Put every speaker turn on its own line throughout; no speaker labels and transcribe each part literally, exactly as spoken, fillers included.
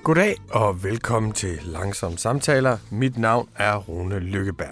Goddag og velkommen til Langsomme Samtaler. Mit navn er Rune Lykkeberg.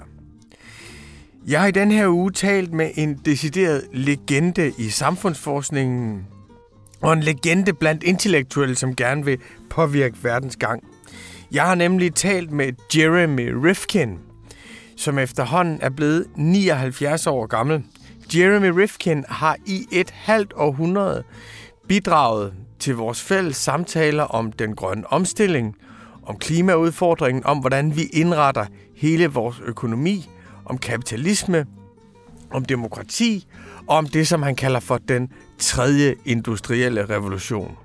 Jeg har i den her uge talt med en decideret legende i samfundsforskningen og en legende blandt intellektuelle, som gerne vil påvirke verdens gang. Jeg har nemlig talt med Jeremy Rifkin, som efterhånden er blevet nioghalvfjerds år gammel. Jeremy Rifkin har i et halvt århundrede bidraget til vores fælles samtaler om den grønne omstilling, om klimaudfordringen, om hvordan vi indretter hele vores økonomi, om kapitalisme, om demokrati og om det, som han kalder for den tredje industrielle revolution.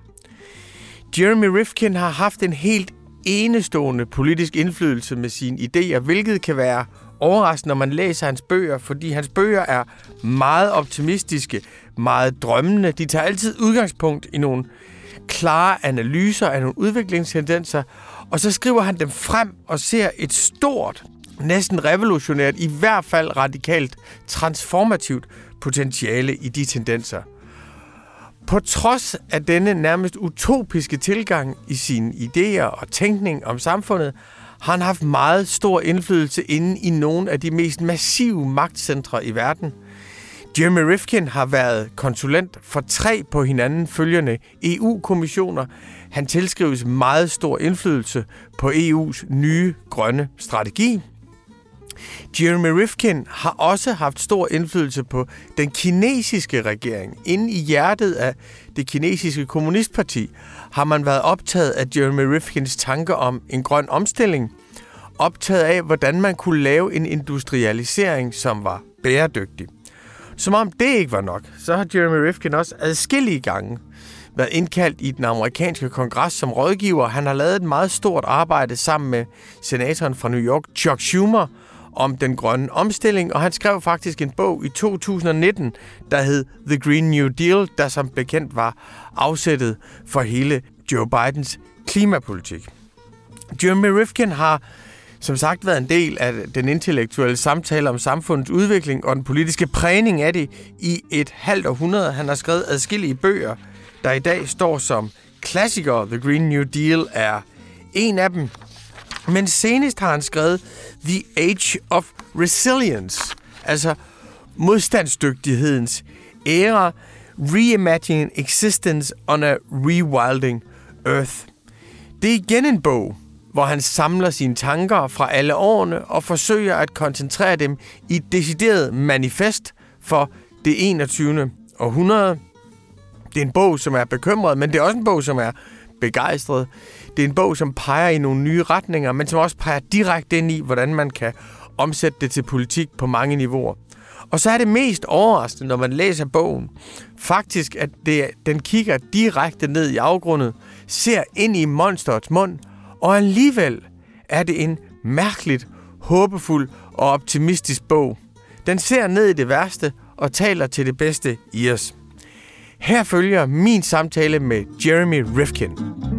Jeremy Rifkin har haft en helt enestående politisk indflydelse med sine idéer, hvilket kan være overraskende, når man læser hans bøger, fordi hans bøger er meget optimistiske, meget drømmende. De tager altid udgangspunkt i nogle klare analyser af nogle udviklingstendenser, og så skriver han dem frem og ser et stort, næsten revolutionært, i hvert fald radikalt transformativt potentiale i de tendenser. På trods af denne nærmest utopiske tilgang i sine idéer og tænkning om samfundet, har han haft meget stor indflydelse inde i nogle af de mest massive magtcentre i verden. Jeremy Rifkin har været konsulent for tre på hinanden følgende E U-kommissioner. Han tilskrives meget stor indflydelse på E U's nye grønne strategi. Jeremy Rifkin har også haft stor indflydelse på den kinesiske regering. Inde i hjertet af det kinesiske kommunistparti har man været optaget af Jeremy Rifkins tanker om en grøn omstilling, optaget af, hvordan man kunne lave en industrialisering, som var bæredygtig. Som om det ikke var nok, så har Jeremy Rifkin også adskillige gange været indkaldt i den amerikanske kongres som rådgiver. Han har lavet et meget stort arbejde sammen med senatoren fra New York, Chuck Schumer, om den grønne omstilling, og han skrev faktisk en bog i to tusind nitten, der hed The Green New Deal, der som bekendt var afsættet for hele Joe Bidens klimapolitik. Jeremy Rifkin har som sagt været en del af den intellektuelle samtale om samfundets udvikling og den politiske prægning af det i et halvt århundrede. Han har skrevet adskillige bøger, der i dag står som klassikere. The Green New Deal er en af dem. Men senest har han skrevet The Age of Resilience, altså modstandsdygtighedens æra, Reimagining Existence on a Rewilding Earth. Det er igen en bog, hvor han samler sine tanker fra alle årene og forsøger at koncentrere dem i et decideret manifest for det enogtyvende århundrede. Det er en bog, som er bekymret, men det er også en bog, som er begejstret. Det er en bog, som peger i nogle nye retninger, men som også peger direkte ind i, hvordan man kan omsætte det til politik på mange niveauer. Og så er det mest overraskende, når man læser bogen, faktisk, at det, den kigger direkte ned i afgrundet, ser ind i monsterets mund, og alligevel er det en mærkeligt, håbefuld og optimistisk bog. Den ser ned i det værste og taler til det bedste i os. Her følger min samtale med Jeremy Rifkin.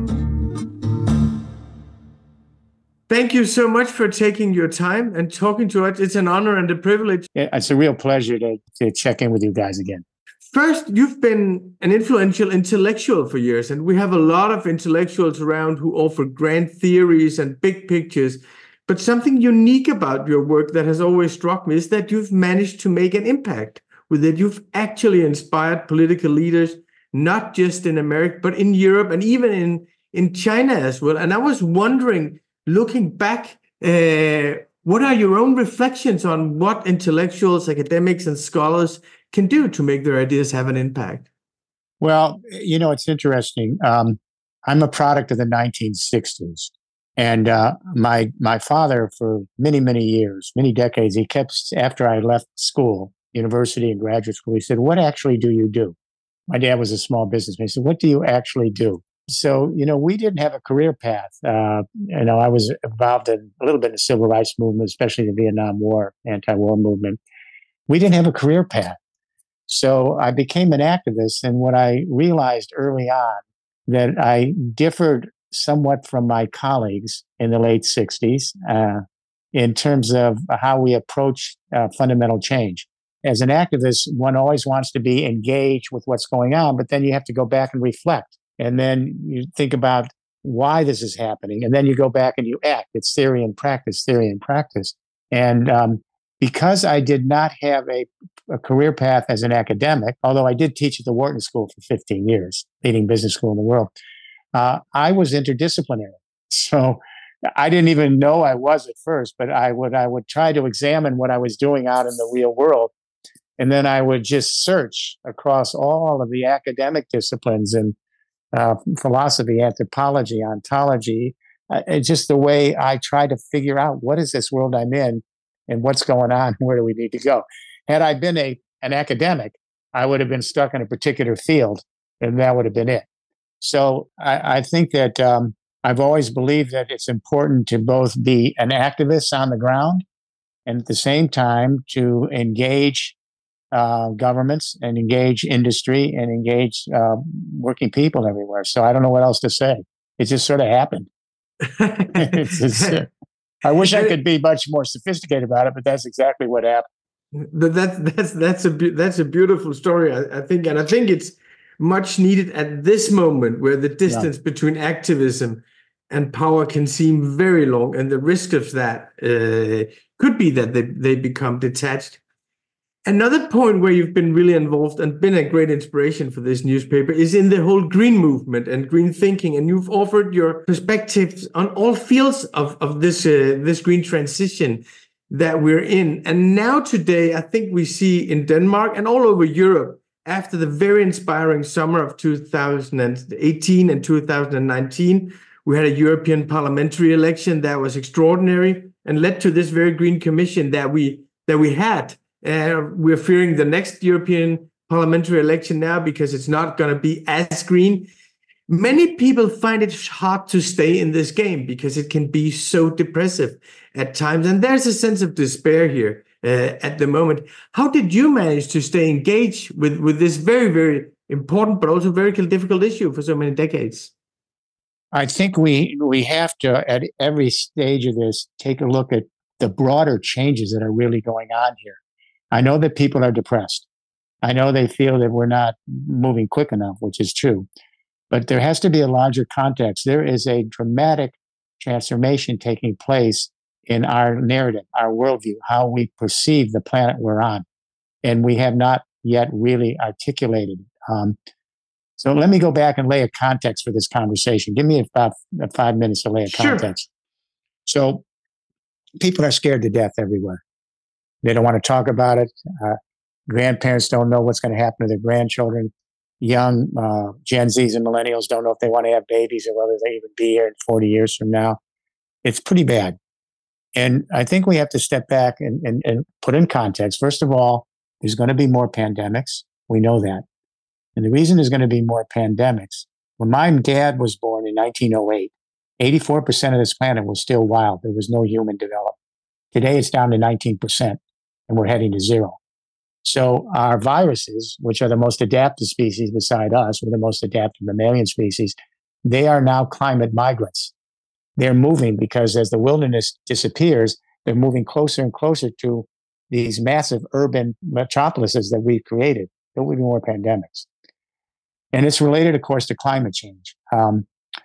Thank you so much for taking your time and talking to us. It's an honor and a privilege.
Yeah, it's a real pleasure to, to check in with you guys again.
First, you've been an influential intellectual for years, and we have a lot of intellectuals around who offer grand theories and big pictures. But something unique about your work that has always struck me is that you've managed to make an impact with it. You've actually inspired political leaders, not just in America, but in Europe and even in, in China as well. And I was wondering, looking back, uh, what are your own reflections on what intellectuals, academics, and scholars can do to make their ideas have an impact?
Well, you know, it's interesting. Um, I'm a product of the nineteen sixties. And uh, my my father, for many, many years, many decades, he kept, after I left school, university and graduate school, he said, what actually do you do? My dad was a small businessman. He said, what do you actually do? So, you know, we didn't have a career path. Uh, you know, I was involved in a little bit in the civil rights movement, especially the Vietnam War, anti-war movement. We didn't have a career path. So I became an activist. And what I realized early on, that I differed somewhat from my colleagues in the late sixties uh, in terms of how we approach uh, fundamental change. As an activist, one always wants to be engaged with what's going on, but then you have to go back and reflect. And then you think about why this is happening. And then you go back and you act. It's theory and practice, theory and practice. And um, because I did not have a, a career path as an academic, although I did teach at the Wharton School for fifteen years, leading business school in the world, uh, I was interdisciplinary. So I didn't even know I was at first, but I would I would try to examine what I was doing out in the real world. And then I would just search across all of the academic disciplines and uh, philosophy, anthropology, ontology, uh, and just the way I try to figure out what is this world I'm in and what's going on, where do we need to go. Had I been a an academic, I would have been stuck in a particular field, and that would have been it. So I, I think that um, I've always believed that it's important to both be an activist on the ground and at the same time to engage uh, governments and engage industry and engage uh, working people everywhere. So I don't know what else to say. It just sort of happened. it's, it's, uh, I wish I could be much more sophisticated about it, but that's exactly what happened.
That's that's that's a that's a beautiful story, I, I think, and I think it's much needed at this moment where the distance yeah. between activism and power can seem very long, and the risk of that uh, could be that they they become detached. Another point where you've been really involved and been a great inspiration for this newspaper is in the whole green movement and green thinking, and you've offered your perspectives on all fields of of this uh, this green transition that we're in. And now today, I think we see in Denmark and all over Europe, after the very inspiring summer of two thousand eighteen and two thousand nineteen, we had a European parliamentary election that was extraordinary and led to this very green commission that we that we had. Uh, we're fearing the next European parliamentary election now because it's not going to be as green. Many people find it hard to stay in this game because it can be so depressive at times. And there's a sense of despair here uh, at the moment. How did you manage to stay engaged with, with this very, very important, but also very difficult issue for so many decades?
I think we we have to, at every stage of this, take a look at the broader changes that are really going on here. I know that people are depressed. I know they feel that we're not moving quick enough, which is true. But there has to be a larger context. There is a dramatic transformation taking place in our narrative, our worldview, how we perceive the planet we're on. And we have not yet really articulated it. Um, so let me go back and lay a context for this conversation. Give me about five minutes to lay a context. Sure. So people are scared to death everywhere. They don't want to talk about it. Uh, grandparents don't know what's going to happen to their grandchildren. Young uh, Gen Zs and millennials don't know if they want to have babies or whether they even be here in forty years from now. It's pretty bad. And I think we have to step back and, and, and put in context. First of all, there's going to be more pandemics. We know that. And the reason there's going to be more pandemics, when my dad was born in nineteen oh eight, eighty-four percent of this planet was still wild. There was no human development. Today, it's down to nineteen percent, and we're heading to zero. So our viruses, which are the most adaptive species beside us, we're the most adaptive mammalian species, they are now climate migrants. They're moving because as the wilderness disappears, they're moving closer and closer to these massive urban metropolises that we've created. There will be more pandemics. And it's related, of course, to climate change. Um,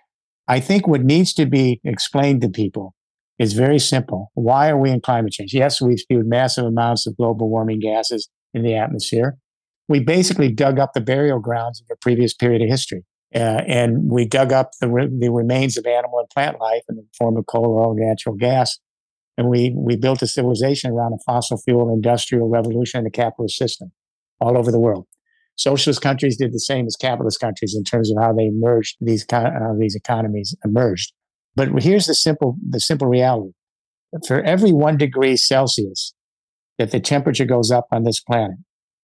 I think what needs to be explained to people is very simple. Why are we in climate change? Yes, we've spewed massive amounts of global warming gases in the atmosphere. We basically dug up the burial grounds of a previous period of history. Uh, and we dug up the, re- the remains of animal and plant life in the form of coal, oil, natural gas. And we, we built a civilization around a fossil fuel industrial revolution and a capitalist system all over the world. Socialist countries did the same as capitalist countries in terms of how they merged, these, uh, these economies emerged. But here's the simple, the simple reality. For every one degree Celsius that the temperature goes up on this planet,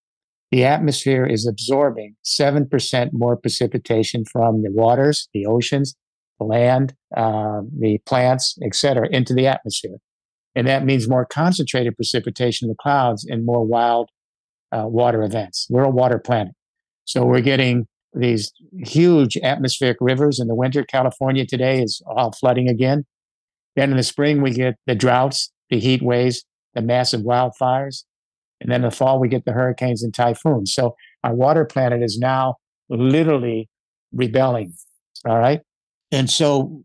the atmosphere is absorbing seven percent more precipitation from the waters, the oceans, the land, uh, the plants, et cetera, into the atmosphere. And that means more concentrated precipitation in the clouds and more wild uh, water events. We're a water planet. So we're getting these huge atmospheric rivers. In the winter, California today is all flooding again. Then in the spring, we get the droughts, the heat waves, the massive wildfires. And then in the fall, we get the hurricanes and typhoons. So our water planet is now literally rebelling. All right. And so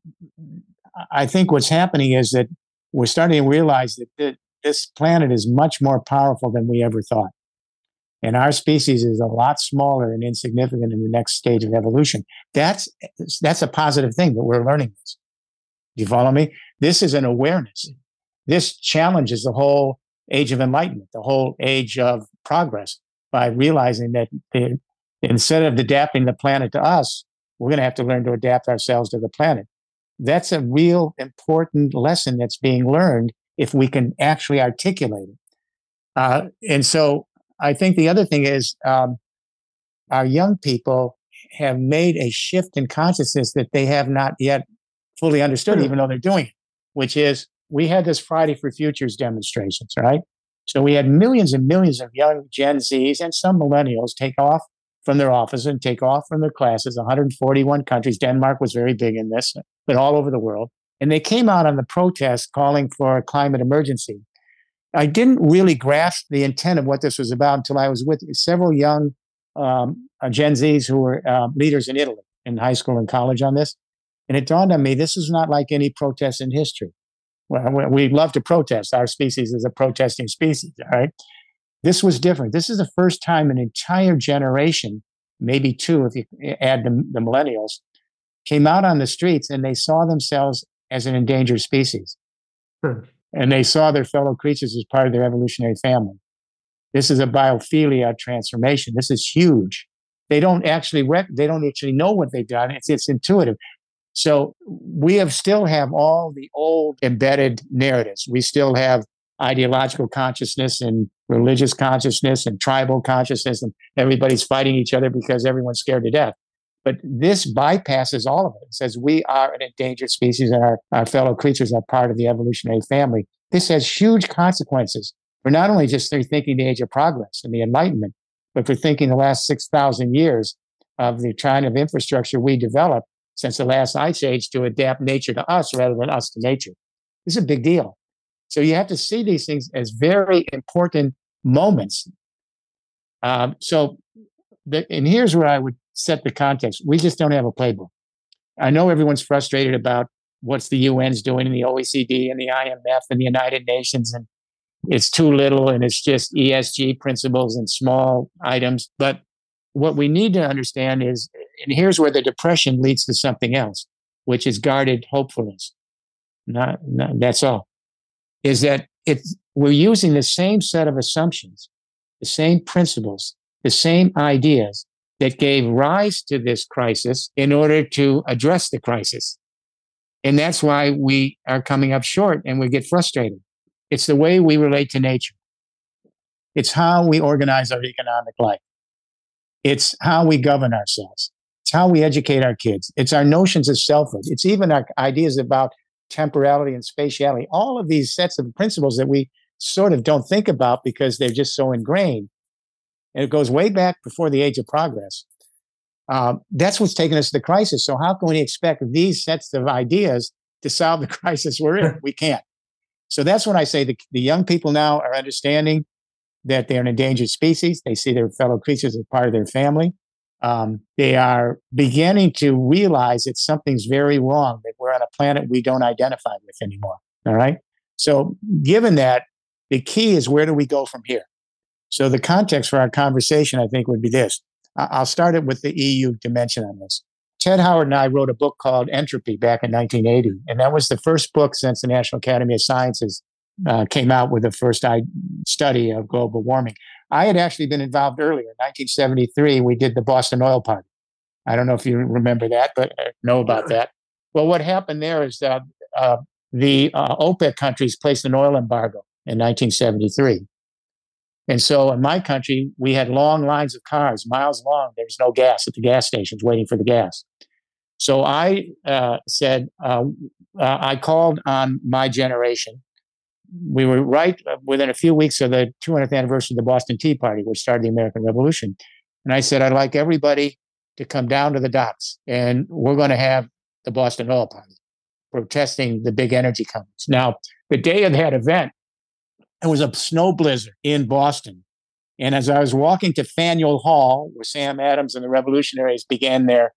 I think what's happening is that we're starting to realize that th- this planet is much more powerful than we ever thought. And our species is a lot smaller and insignificant in the next stage of evolution. That's that's a positive thing that we're learning this. Do you follow me? This is an awareness. This challenges the whole age of enlightenment, the whole age of progress, by realizing that the, instead of adapting the planet to us, we're going to have to learn to adapt ourselves to the planet. That's a real important lesson that's being learned if we can actually articulate it. Uh, and so I think the other thing is um, our young people have made a shift in consciousness that they have not yet fully understood, even though they're doing it, which is we had this Friday for Futures demonstrations, right? So we had millions and millions of young Gen Zs and some millennials take off from their offices and take off from their classes, one hundred forty-one countries. Denmark was very big in this, but all over the world. And they came out on the protest calling for a climate emergency. I didn't really grasp the intent of what this was about until I was with several young um, Gen Zs who were uh, leaders in Italy in high school and college on this. And it dawned on me, this is not like any protest in history. Well, we love to protest. Our species is a protesting species, all right? This was different. This is the first time an entire generation, maybe two if you add the, the millennials, came out on the streets and they saw themselves as an endangered species. Hmm. And they saw their fellow creatures as part of their evolutionary family. This is a biophilia transformation. This is huge. They don't actually rec- they don't actually know what they've done. It's, it's intuitive. So we have still have all the old embedded narratives. We still have ideological consciousness and religious consciousness and tribal consciousness, and everybody's fighting each other because everyone's scared to death. But this bypasses all of it. It says we are an endangered species and our, our fellow creatures are part of the evolutionary family. This has huge consequences for not only just thinking the age of progress and the Enlightenment, but for thinking the last six thousand years of the kind of infrastructure we developed since the last ice age to adapt nature to us rather than us to nature. This is a big deal. So you have to see these things as very important moments. Um, so, the, and here's where I would set the context. We just don't have a playbook. I know everyone's frustrated about what's the U N's doing and the O E C D and the I M F and the United Nations, and it's too little and it's just E S G principles and small items. But what we need to understand is, and here's where the depression leads to something else, which is guarded hopefulness. Not, not that's all. Is that it's, we're using the same set of assumptions, the same principles, the same ideas that gave rise to this crisis in order to address the crisis. And that's why we are coming up short and we get frustrated. It's the way we relate to nature. It's how we organize our economic life. It's how we govern ourselves. It's how we educate our kids. It's our notions of selfhood. It's even our ideas about temporality and spatiality. All of these sets of principles that we sort of don't think about because they're just so ingrained. And it goes way back before the age of progress. Um, that's what's taken us to the crisis. So how can we expect these sets of ideas to solve the crisis we're in? We can't. So that's when I say the, the young people now are understanding that they're an endangered species. They see their fellow creatures as part of their family. Um, they are beginning to realize that something's very wrong, that we're on a planet we don't identify with anymore. All right. So given that, the key is where do we go from here? So the context for our conversation, I think, would be this. I'll start it with the E U dimension on this. Ted Howard and I wrote a book called Entropy back in nineteen eighty, and that was the first book since the National Academy of Sciences uh, came out with the first I- study of global warming. I had actually been involved earlier. In nineteen seventy-three, we did the Boston Oil Party. I don't know if you remember that, but I know about that. Well, what happened there is that uh, the uh, OPEC countries placed an oil embargo in nineteen seventy-three. And so in my country, we had long lines of cars, miles long. There was no gas at the gas stations waiting for the gas. So I uh, said, uh, uh, I called on my generation. We were right within a few weeks of the two hundredth anniversary of the Boston Tea Party, which started the American Revolution. And I said, I'd like everybody to come down to the docks, and we're going to have the Boston Oil Party, protesting the big energy companies. Now, the day of that event, it was a snow blizzard in Boston. And as I was walking to Faneuil Hall, where Sam Adams and the revolutionaries began their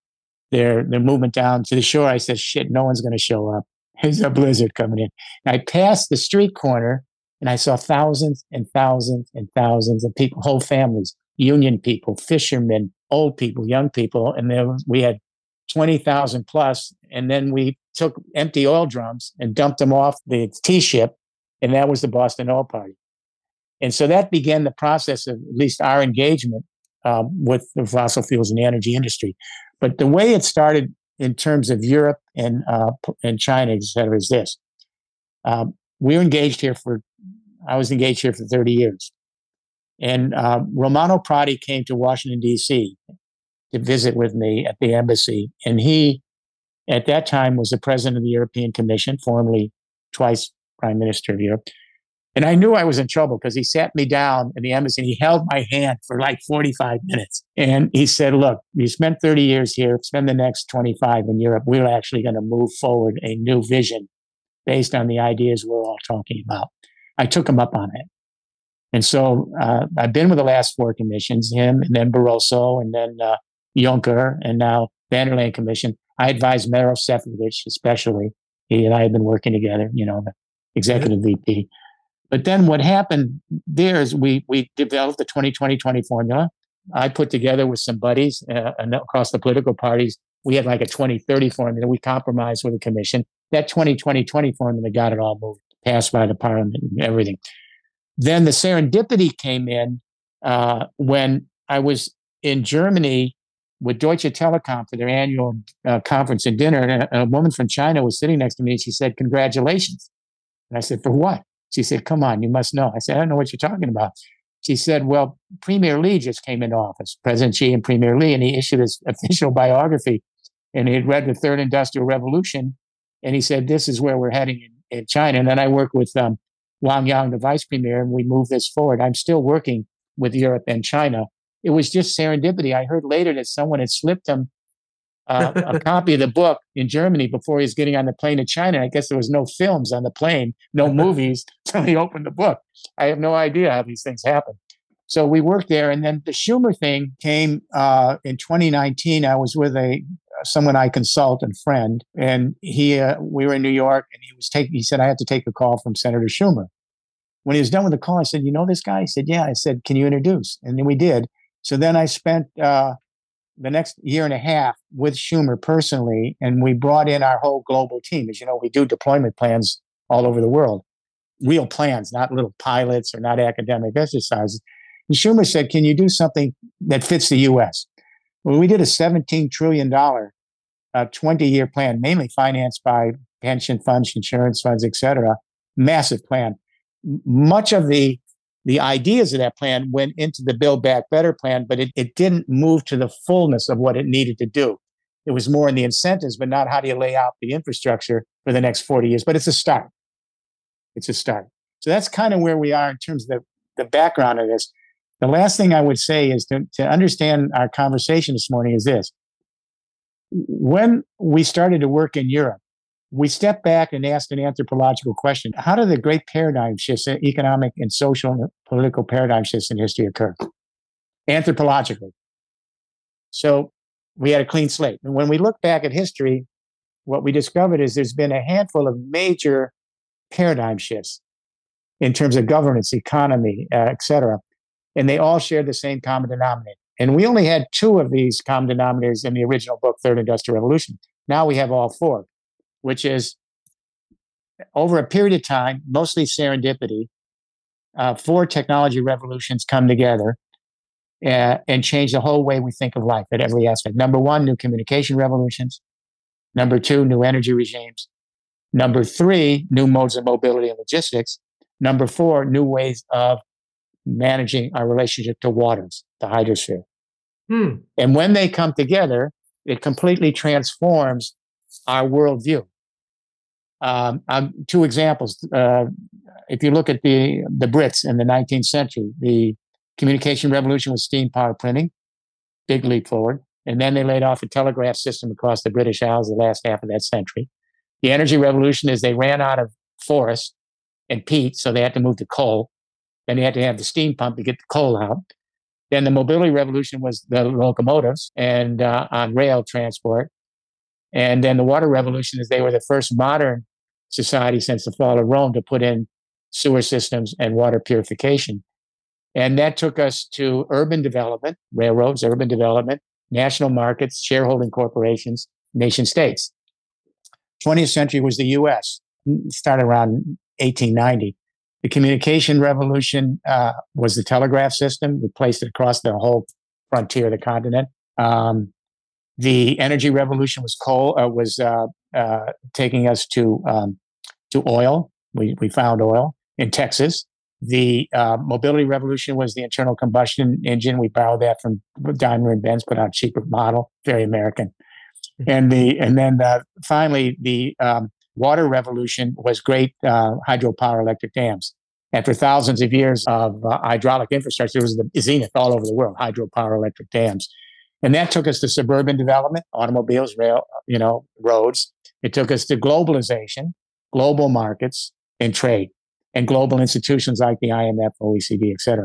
their their movement down to the shore. I said, shit, no one's going to show up. There's a blizzard coming in. And I passed the street corner and I saw thousands and thousands and thousands of people, whole families, union people, fishermen, old people, young people. And there was, we had twenty thousand plus. And then we took empty oil drums and dumped them off the T-ship. And that was the Boston Oil Party. And so that began the process of at least our engagement um, with the fossil fuels and the energy industry. But the way it started in terms of Europe and uh, and China, et cetera, is this. Um, we were engaged here for, I was engaged here for thirty years. And uh, Romano Prati came to Washington, D C to visit with me at the embassy. And he, at that time, was the president of the European Commission, formerly twice prime minister of Europe. And I knew I was in trouble because he sat me down in the embassy and he held my hand for like forty-five minutes. And he said, look, you spent thirty years here, spend the next twenty-five in Europe. We're actually going to move forward a new vision based on the ideas we're all talking about. I took him up on it. And so uh, I've been with the last four commissions, him and then Barroso and then uh, Juncker and now Van der Leyen Commission. I advised Maro Sefcovic especially. He and I have been working together, you know, the executive V P. But then what happened there is we we developed the twenty twenty twenty formula. I put together with some buddies uh, across the political parties. We had like a twenty thirty formula. We compromised with the commission. That twenty twenty twenty formula got it all moved, passed by the parliament and everything. Then the serendipity came in uh, when I was in Germany with Deutsche Telekom for their annual uh, conference and dinner. And a, a woman from China was sitting next to me and she said, congratulations. And I said, for what? She said, come on, you must know. I said, I don't know what you're talking about. She said, well, Premier Lee just came into office, President Xi and Premier Lee, and he issued his official biography. And he had read the Third Industrial Revolution. And he said, this is where we're heading in, in China. And then I worked with um, Wang Yang, the vice premier, and we moved this forward. I'm still working with Europe and China. It was just serendipity. I heard later that someone had slipped him Uh, a copy of the book in Germany before he was getting on the plane to China. I guess there was no films on the plane, no movies until he opened the book. I have no idea how these things happen. So we worked there. And then the Schumer thing came uh, in twenty nineteen. I was with a someone I consult and friend, and he uh, we were in New York, and he was taking. He said, I had to take a call from Senator Schumer. When he was done with the call, I said, you know this guy? He said, yeah. I said, can you introduce? And then we did. So then I spent uh, the next year and a half with Schumer personally, and we brought in our whole global team. As you know, we do deployment plans all over the world, real plans, not little pilots or not academic exercises. And Schumer said, can you do something that fits the U S? Well, we did a seventeen trillion dollars uh, twenty-year plan, mainly financed by pension funds, insurance funds, et cetera. Massive plan. M- much of the The ideas of that plan went into the Build Back Better plan, but it, it didn't move to the fullness of what it needed to do. It was more in the incentives, but not how do you lay out the infrastructure for the next forty years. But it's a start. It's a start. So that's kind of where we are in terms of the, the background of this. The last thing I would say is to, to understand our conversation this morning is this. When we started to work in Europe, we stepped back and asked an anthropological question. How do the great paradigm shifts, economic and social and political paradigm shifts in history occur? Anthropologically. So we had a clean slate. And when we look back at history, what we discovered is there's been a handful of major paradigm shifts in terms of governance, economy, uh, et cetera. And they all share the same common denominator. And we only had two of these common denominators in the original book, Third Industrial Revolution. Now we have all four, which is over a period of time, mostly serendipity, uh, four technology revolutions come together uh, and change the whole way we think of life at every aspect. Number one, new communication revolutions. Number two, new energy regimes. Number three, new modes of mobility and logistics. Number four, new ways of managing our relationship to waters, the hydrosphere. Hmm. And when they come together, it completely transforms our worldview. Um, um, two examples. Uh, if you look at the the Brits in the nineteenth century, the communication revolution was steam power printing, big leap forward. And then they laid off a telegraph system across the British Isles the last half of that century. The energy revolution is they ran out of forest and peat, so they had to move to coal. Then they had to have the steam pump to get the coal out. Then the mobility revolution was the locomotives and uh, on rail transport. And then the water revolution is they were the first modern society since the fall of Rome to put in sewer systems and water purification. And that took us to urban development, railroads, urban development, national markets, shareholding corporations, nation states. twentieth century was the U S, started around eighteen ninety. The communication revolution uh, was the telegraph system. We placed it across the whole frontier of the continent. Um, the energy revolution was coal, uh, was uh, uh, taking us to um, to oil. We we found oil in Texas. The uh, mobility revolution was the internal combustion engine. We borrowed that from Daimler and Benz, put out a cheaper model, very American. And the and then uh, finally the um, water revolution was great uh, hydropower electric dams. After thousands of years of uh, hydraulic infrastructure, it was the zenith all over the world, hydropower electric dams. And that took us to suburban development, automobiles, rail, you know, roads. It took us to globalization, global markets, and trade, and global institutions like the I M F, O E C D, et cetera.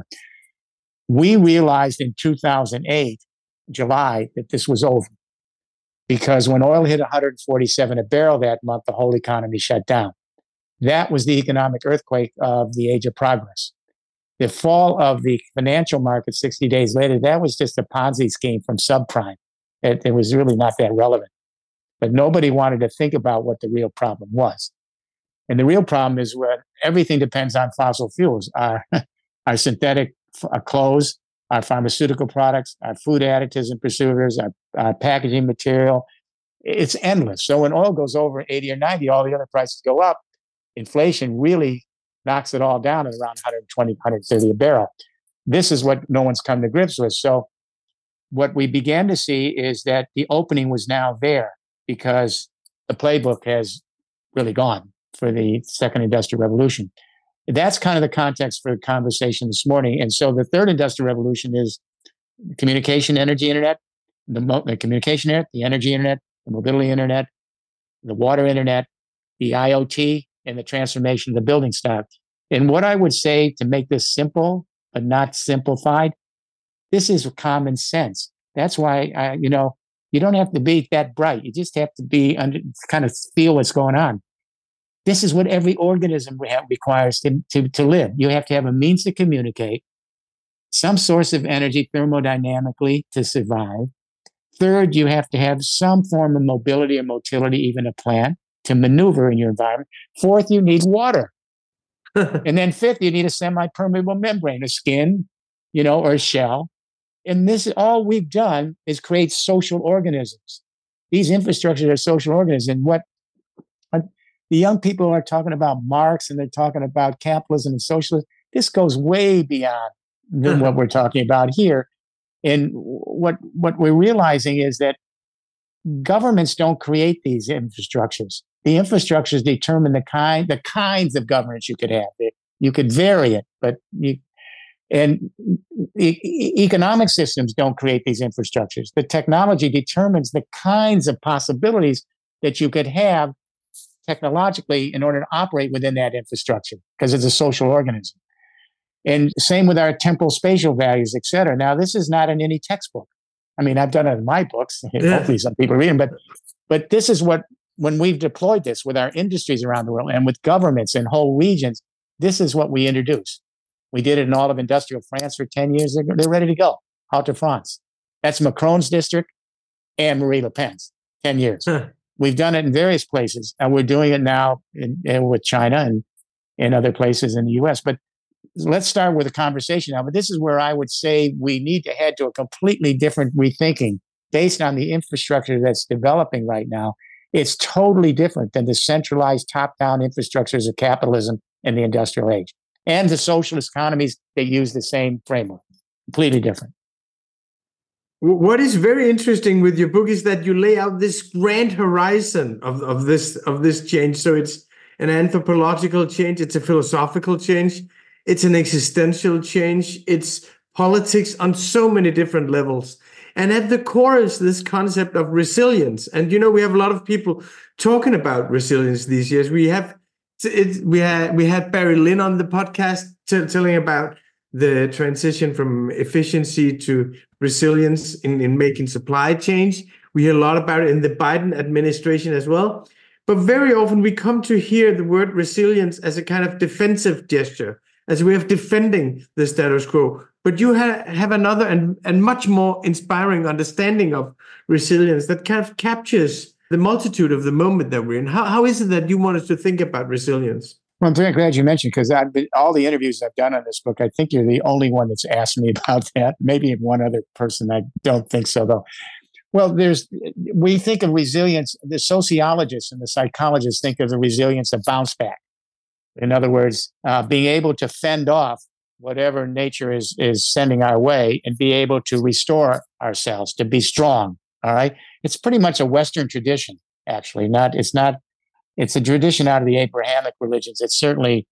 We realized in two thousand eight, July, that this was over. Because when oil hit one hundred forty-seven a barrel that month, the whole economy shut down. That was the economic earthquake of the age of progress. The fall of the financial market sixty days later, that was just a Ponzi scheme from subprime. It, it was really not that relevant. But nobody wanted to think about what the real problem was. And the real problem is where everything depends on fossil fuels. Our, our synthetic our clothes, our pharmaceutical products, our food additives and preservatives, our, our packaging material. It's endless. So when oil goes over eighty or ninety, all the other prices go up. Inflation really knocks it all down at around one twenty, one thirty a barrel. This is what no one's come to grips with. So what we began to see is that the opening was now there because the playbook has really gone for the second industrial revolution. That's kind of the context for the conversation this morning. And so the third industrial revolution is communication, energy, internet, the, mo- the communication internet, the energy internet, the mobility internet, the water internet, the I O T, and the transformation of the building stock. And what I would say to make this simple, but not simplified, this is common sense. That's why, I, you know, you don't have to be that bright. You just have to be under, kind of feel what's going on. This is what every organism requires to, to, to live. You have to have a means to communicate, some source of energy thermodynamically to survive. Third, you have to have some form of mobility or motility, even a plant, to maneuver in your environment. Fourth, you need water. And then fifth, you need a semi-permeable membrane, a skin, you know, or a shell. And this, all we've done is create social organisms. These infrastructures are social organisms. And what the young people are talking about Marx and they're talking about capitalism and socialism. This goes way beyond than what we're talking about here. And what what we're realizing is that governments don't create these infrastructures. The infrastructures determine the kind the kinds of governance you could have. You could vary it, but you and e- economic systems don't create these infrastructures. The technology determines the kinds of possibilities that you could have technologically in order to operate within that infrastructure, because it's a social organism. And same with our temporal spatial values, et cetera. Now, this is not in any textbook. I mean, I've done it in my books. Yeah. Hopefully some people read them, but, but this is what, when we've deployed this with our industries around the world and with governments and whole regions, this is what we introduce. We did it in all of industrial France for ten years. They're, they're ready to go. Out to France. That's Macron's district and Marie Le Pen's, ten years. Huh. We've done it in various places, and we're doing it now in, in, with China and in other places in the U S. But let's start with a conversation now. But this is where I would say we need to head to a completely different rethinking based on the infrastructure that's developing right now. It's totally different than the centralized top-down infrastructures of capitalism in the industrial age and the socialist economies that use the same framework. Completely different.
What is very interesting with your book is that you lay out this grand horizon of, of this of this change. So it's an anthropological change, it's a philosophical change, it's an existential change, it's politics on so many different levels. And at the core is this concept of resilience. And you know, we have a lot of people talking about resilience these years. We have it, we had we had Barry Lynn on the podcast t- telling about the transition from efficiency to resilience in, in making supply change. We hear a lot about it in the Biden administration as well. But very often we come to hear the word resilience as a kind of defensive gesture, as a way of defending the status quo. But you ha- have another and, and much more inspiring understanding of resilience that kind of captures the multitude of the moment that we're in. How, how is it that you want us to think about resilience?
Well, I'm very glad you mentioned, because I've been all the interviews I've done on this book, I think you're the only one that's asked me about that. Maybe one other person. I don't think so, though. Well, there's we think of resilience, the sociologists and the psychologists think of the resilience of bounce back. In other words, uh, being able to fend off whatever nature is is sending our way and be able to restore ourselves, to be strong. All right. It's pretty much a Western tradition, actually. Not it's not it's a tradition out of the Abrahamic religions. It's certainly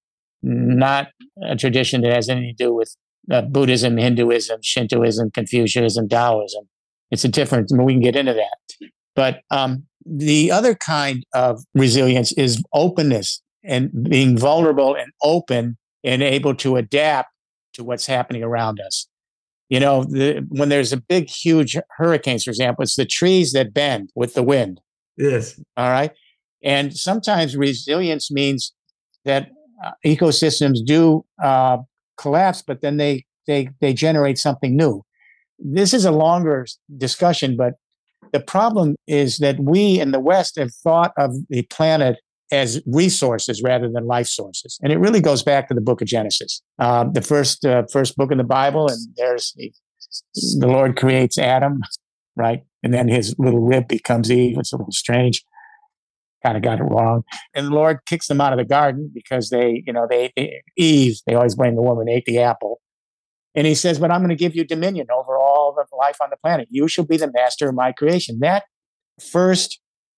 not a tradition that has anything to do with uh, Buddhism, Hinduism, Shintoism, Confucianism, Taoism. It's a different, I mean, we can get into that. But um, the other kind of resilience is openness and being vulnerable and open and able to adapt to what's happening around us. You know, the, when there's a big, huge hurricanes, for example, it's the trees that bend with the wind.
Yes.
All right. And sometimes resilience means that uh, ecosystems do uh, collapse, but then they, they, they generate something new. This is a longer discussion, but the problem is that we in the West have thought of the planet as resources rather than life sources. And it really goes back to the book of Genesis, uh, the first uh, first book in the Bible. And there's the, the Lord creates Adam, right? And then his little rib becomes Eve. It's a little strange. Kind of got it wrong. And the Lord kicks them out of the garden because they, you know, they, they Eve, they always blame the woman, ate the apple. And he says, but I'm going to give you dominion over all of life on the planet. You shall be the master of my creation. That first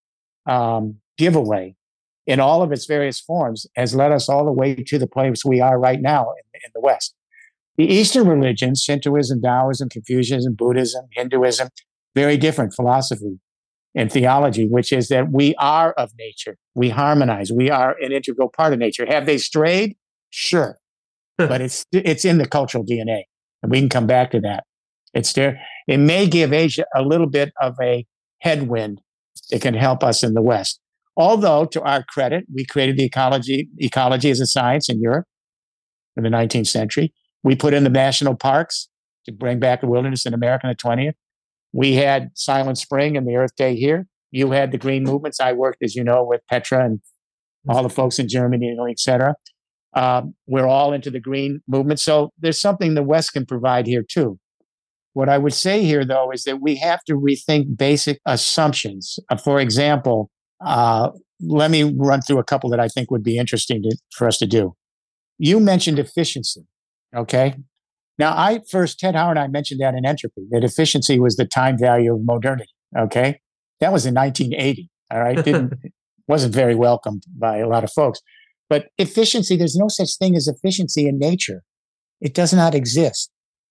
um, giveaway in all of its various forms has led us all the way to the place we are right now in, in the West. The Eastern religions, Shintoism, Taoism, Confucianism, Buddhism, Hinduism, very different philosophy and theology, which is that we are of nature. We harmonize. We are an integral part of nature. Have they strayed? Sure. But it's it's in the cultural D N A, and we can come back to that. It's there. It may give Asia a little bit of a headwind that can help us in the West. Although, to our credit, we created the ecology ecology as a science in Europe in the nineteenth century. We put in the national parks to bring back the wilderness in America in the twentieth. We had Silent Spring and the Earth Day here. You had the green movements. I worked, as you know, with Petra and all the folks in Germany, et cetera. Um, we're all into the green movement. So there's something the West can provide here too. What I would say here, though, is that we have to rethink basic assumptions. Uh, for example, uh, let me run through a couple that I think would be interesting to, for us to do. You mentioned efficiency, okay? Now, I first, Ted Howard and I mentioned that in Entropy, that efficiency was the time value of modernity, okay? That was in nineteen eighty, all right? Didn't, wasn't very welcomed by a lot of folks. But efficiency, there's no such thing as efficiency in nature. It does not exist.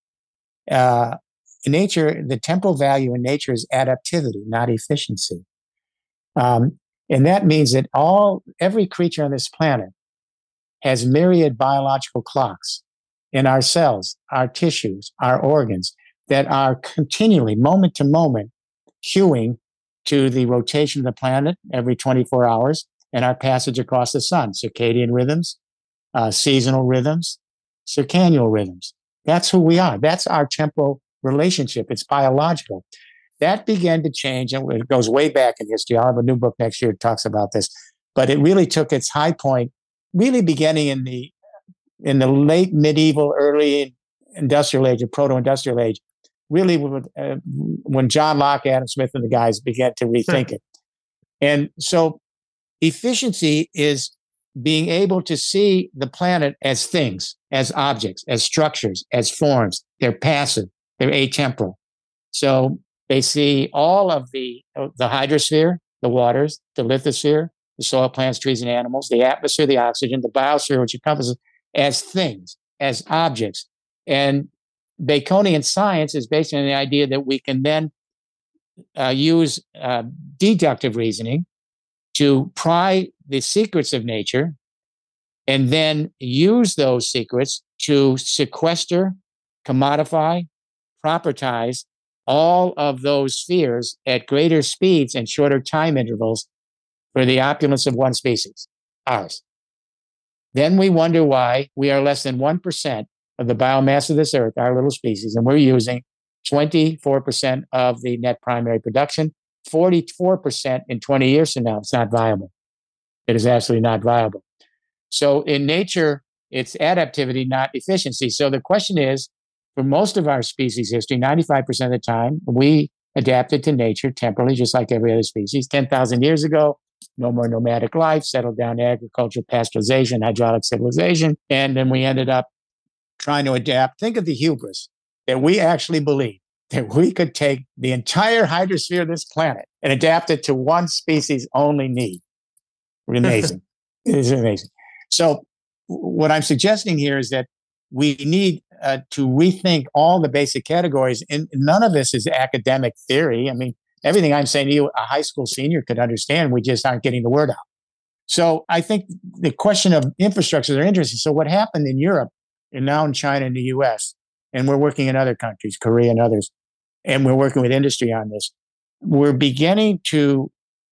Uh, in nature, the temporal value in nature is adaptivity, not efficiency. Um, and that means that all every creature on this planet has myriad biological clocks in our cells, our tissues, our organs that are continually, moment to moment, cueing to the rotation of the planet every twenty-four hours. And our passage across the sun, circadian rhythms, uh, seasonal rhythms, circannual rhythms. That's who we are. That's our temporal relationship. It's biological. That began to change, and it goes way back in history. I'll have a new book next year that talks about this. But it really took its high point, really beginning in the in the late medieval, early industrial age, or proto-industrial age, really when, uh, when John Locke, Adam Smith, and the guys began to rethink it. And so efficiency is being able to see the planet as things, as objects, as structures, as forms. They're passive. They're atemporal. So they see all of the, the hydrosphere, the waters, the lithosphere, the soil, plants, trees, and animals, the atmosphere, the oxygen, the biosphere, which encompasses as things, as objects. And Baconian science is based on the idea that we can then uh, use uh, deductive reasoning to pry the secrets of nature and then use those secrets to sequester, commodify, propertize, all of those spheres at greater speeds and shorter time intervals for the opulence of one species, ours. Then we wonder why we are less than one percent of the biomass of this earth, our little species, and we're using twenty-four percent of the net primary production, forty-four percent in twenty years from now. It's not viable. It is absolutely not viable. So in nature, it's adaptivity, not efficiency. So the question is, for most of our species history, ninety-five percent of the time, we adapted to nature temporally, just like every other species. ten thousand years ago, no more nomadic life, settled down to agriculture, pasteurization, hydraulic civilization. And then we ended up trying to adapt. Think of the hubris that we actually believe that we could take the entire hydrosphere of this planet and adapt it to one species only need. Amazing. It is amazing. So what I'm suggesting here is that we need uh, to rethink all the basic categories. And none of this is academic theory. I mean, everything I'm saying to you, a high school senior could understand. We just aren't getting the word out. So I think the question of infrastructure is interesting. So what happened in Europe and now in China and the U S, and we're working in other countries, Korea and others, and we're working with industry on this, we're beginning to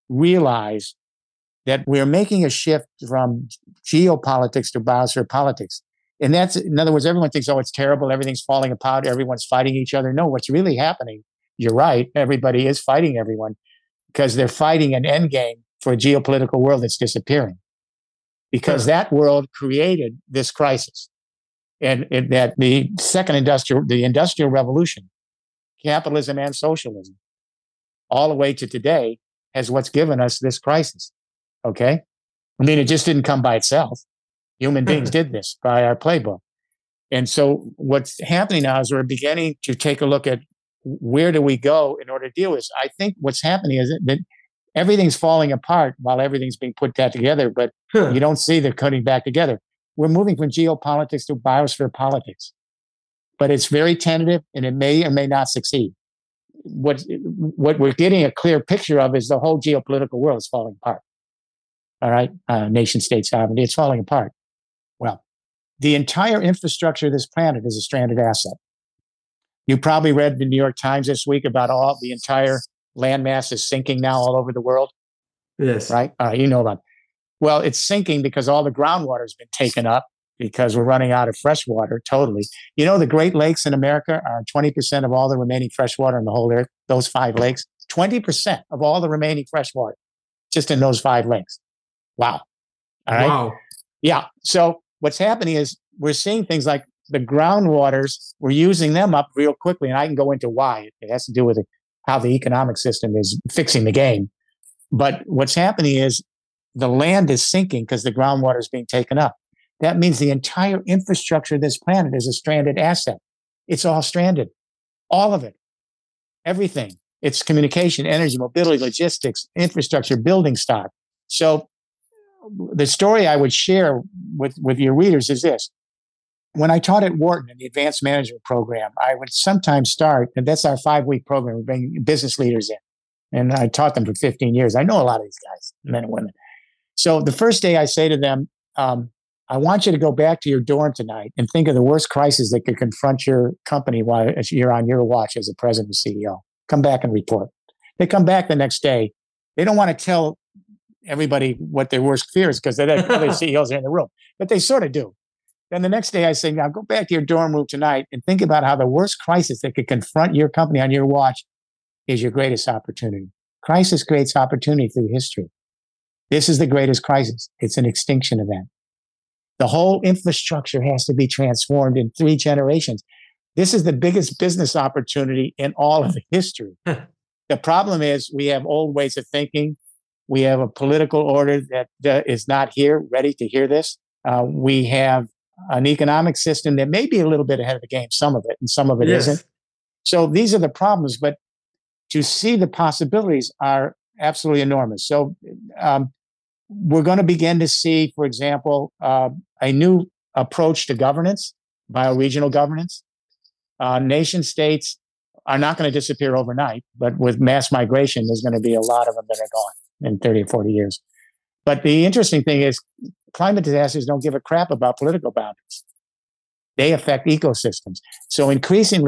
realize that we're making a shift from geopolitics to biosphere politics. And that's, in other words, everyone thinks, oh, it's terrible, everything's falling apart, everyone's fighting each other. No, what's really happening, you're right, everybody is fighting everyone because they're fighting an end game for a geopolitical world that's disappearing. Because that world created this crisis. And, and that the second industrial, the industrial revolution, capitalism and socialism, all the way to today, has what's given us this crisis. Okay? I mean, it just didn't come by itself. Human beings did this by our playbook. And so what's happening now is we're beginning to take a look at where do we go in order to deal with this. I think what's happening is that everything's falling apart while everything's being put back together, but huh. you don't see the cutting back together. We're moving from geopolitics to biosphere politics, but it's very tentative and it may or may not succeed. What, what we're getting a clear picture of is the whole geopolitical world is falling apart. All right, uh, nation state sovereignty, it's falling apart. Well, the entire infrastructure of this planet is a stranded asset. You probably read the New York Times this week about all the entire landmass is sinking now all over the world.
Yes.
Right? Uh, you know about it. Well, it's sinking because all the groundwater has been taken up because we're running out of fresh water totally. You know, the Great Lakes in America are twenty percent of all the remaining fresh water in the whole earth, those five lakes. twenty percent of all the remaining fresh water just in those five lakes. Wow. All right.
Wow.
Yeah. So what's happening is we're seeing things like the groundwaters, we're using them up real quickly. And I can go into why. It has to do with how the economic system is fixing the game. But what's happening is the land is sinking because the groundwater is being taken up. That means the entire infrastructure of this planet is a stranded asset. It's all stranded. All of it. Everything. It's communication, energy, mobility, logistics, infrastructure, building stock. So the story I would share with, with your readers is this. When I taught at Wharton in the advanced management program, I would sometimes start, and that's our five-week program, we bring business leaders in. And I taught them for fifteen years. I know a lot of these guys, men and women. So the first day I say to them, um, I want you to go back to your dorm tonight and think of the worst crisis that could confront your company while you're on your watch as a president or C E O. Come back and report. They come back the next day. They don't want to tell everybody what their worst fear is because the other C E Os are in the room, but they sort of do. Then the next day I say, now go back to your dorm room tonight and think about how the worst crisis that could confront your company on your watch is your greatest opportunity. Crisis creates opportunity through history. This is the greatest crisis. It's an extinction event. The whole infrastructure has to be transformed in three generations. This is the biggest business opportunity in all of history. The problem is we have old ways of thinking. We have a political order that uh, is not here, ready to hear this. Uh, we have an economic system that may be a little bit ahead of the game, some of it, and some of it
yes.
isn't. So these are the problems, but to see the possibilities are absolutely enormous. So um, we're going to begin to see, for example, uh, a new approach to governance, bioregional governance. Uh, nation states are not going to disappear overnight, but with mass migration, there's going to be a lot of them that are gone in thirty or forty years. But the interesting thing is climate disasters don't give a crap about political boundaries. They affect ecosystems. So increasingly,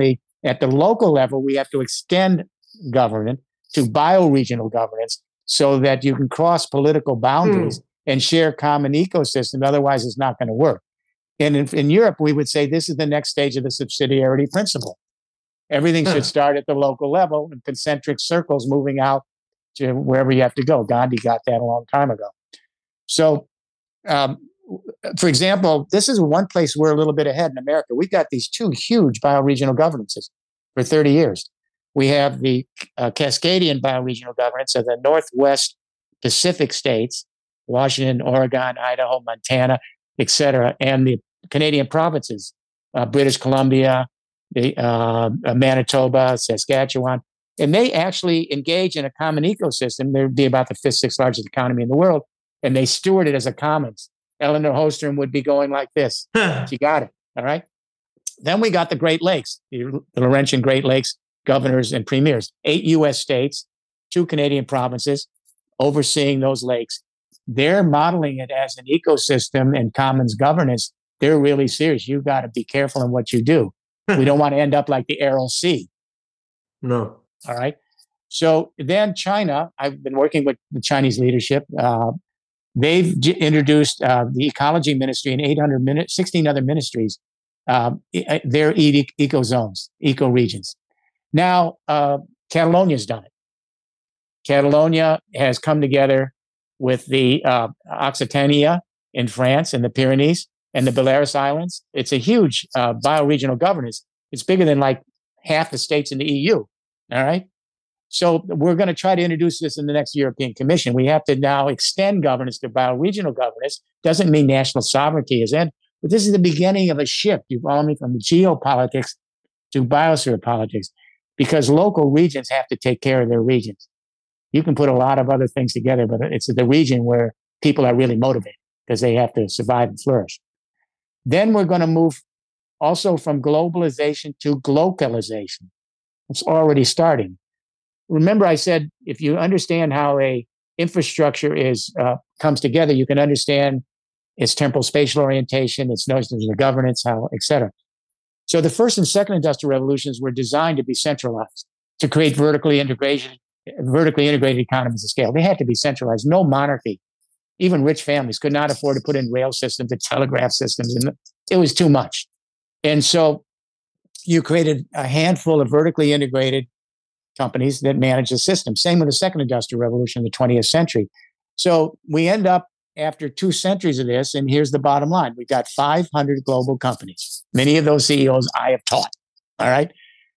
At the local level, we have to extend government to bioregional governance so that you can cross political boundaries mm. and share common ecosystems. Otherwise, it's not going to work. And in, in Europe, we would say this is the next stage of the subsidiarity principle. Everything huh. should start at the local level and concentric circles moving out to wherever you have to go. Gandhi got that a long time ago. So, um, for example, this is one place we're a little bit ahead in America. We've got these two huge bioregional governances for thirty years. We have the uh, Cascadian bioregional governance of the Northwest Pacific states, Washington, Oregon, Idaho, Montana, et cetera, and the Canadian provinces, uh, British Columbia, the, uh, Manitoba, Saskatchewan. And they actually engage in a common ecosystem. They'd be about the fifth, sixth largest economy in the world, and they steward it as a commons. Eleanor Ostrom would be going like this. She got it, all right? Then we got the Great Lakes, the, the Laurentian Great Lakes governors and premiers, eight U S states, two Canadian provinces overseeing those lakes. They're modeling it as an ecosystem and commons governance. They're really serious. You've got to be careful in what you do. We don't want to end up like the Aral Sea.
No.
All right. So then China, I've been working with the Chinese leadership. Uh, they've j- introduced uh, the ecology ministry and eight hundred min- sixteen other ministries. Uh, their e- eco zones, eco regions. Now, uh, Catalonia's done it. Catalonia has come together with the uh, Occitania in France and the Pyrenees and the Balearic Islands. It's a huge uh, bioregional governance. It's bigger than like half the states in the E U. All right. So we're going to try to introduce this in the next European Commission. We have to now extend governance to bioregional governance. Doesn't mean national sovereignty is in, but this is the beginning of a shift. You follow me, from geopolitics to biosphere politics, because local regions have to take care of their regions. You can put a lot of other things together, but it's the region where people are really motivated because they have to survive and flourish. Then we're going to move also from globalization to glocalization. It's already starting. Remember, I said if you understand how a infrastructure is uh, comes together, you can understand its temporal spatial orientation, its notions of governance, how, et cetera. So the first and second industrial revolutions were designed to be centralized, to create vertically integrated, vertically integrated economies of scale. They had to be centralized. No monarchy, even rich families, could not afford to put in rail systems and telegraph systems, and it was too much. And so you created a handful of vertically integrated companies that manage the system. Same with the second industrial revolution in the twentieth century. So we end up after two centuries of this, and here's the bottom line. We've got five hundred global companies. Many of those C E Os I have taught, all right?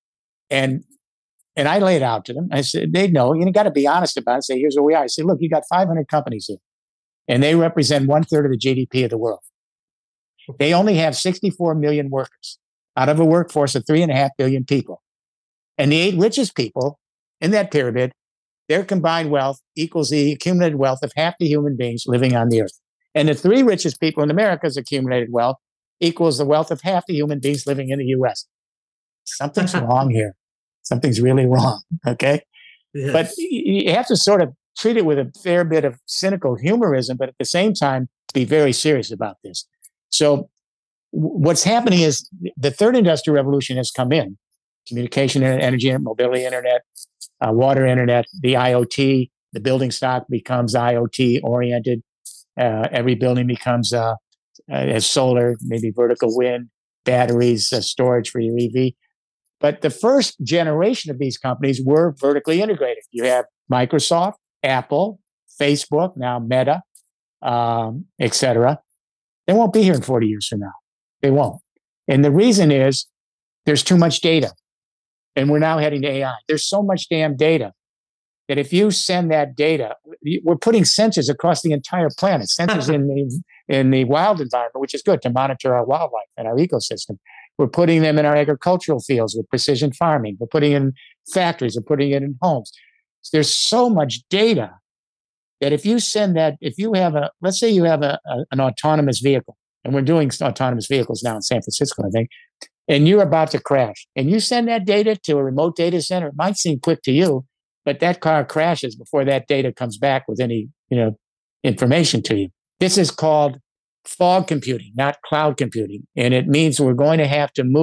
And and I laid out to them. I said, they know, you got to be honest about it. Say, here's where we are. I said, look, you got five hundred companies here, and they represent one third of the G D P of the world. They only have sixty-four million workers out of a workforce of three and a half billion people. And the eight richest people in that pyramid, their combined wealth equals the accumulated wealth of half the human beings living on the earth. And the three richest people in America's accumulated wealth equals the wealth of half the human beings living in the U S. Something's wrong here. Something's really wrong, okay? Yes. But you have to sort of treat it with a fair bit of cynical humorism, but at the same time, be very serious about this. So what's happening is the third industrial revolution has come in. Communication, energy, mobility, internet, uh, water, internet, the I O T, the building stock becomes I O T oriented. Uh, every building becomes uh, uh, has solar, maybe vertical wind, batteries, uh, storage for your E V. But the first generation of these companies were vertically integrated. You have Microsoft, Apple, Facebook, now Meta, um, et cetera. They won't be here in forty years from now. They won't. And the reason is there's too much data. And we're now heading to A I. There's so much damn data that if you send that data, we're putting sensors across the entire planet, sensors in the in the wild environment, which is good to monitor our wildlife and our ecosystem. We're putting them in our agricultural fields with precision farming. We're putting in factories. We're putting it in homes. There's so much data that if you send that, if you have a, let's say you have a, a an autonomous vehicle, and we're doing autonomous vehicles now in San Francisco, I think, and you're about to crash, and you send that data to a remote data center, it might seem quick to you, but that car crashes before that data comes back with any, you know, information to you. This is called fog computing, not cloud computing. And it means we're going to have to move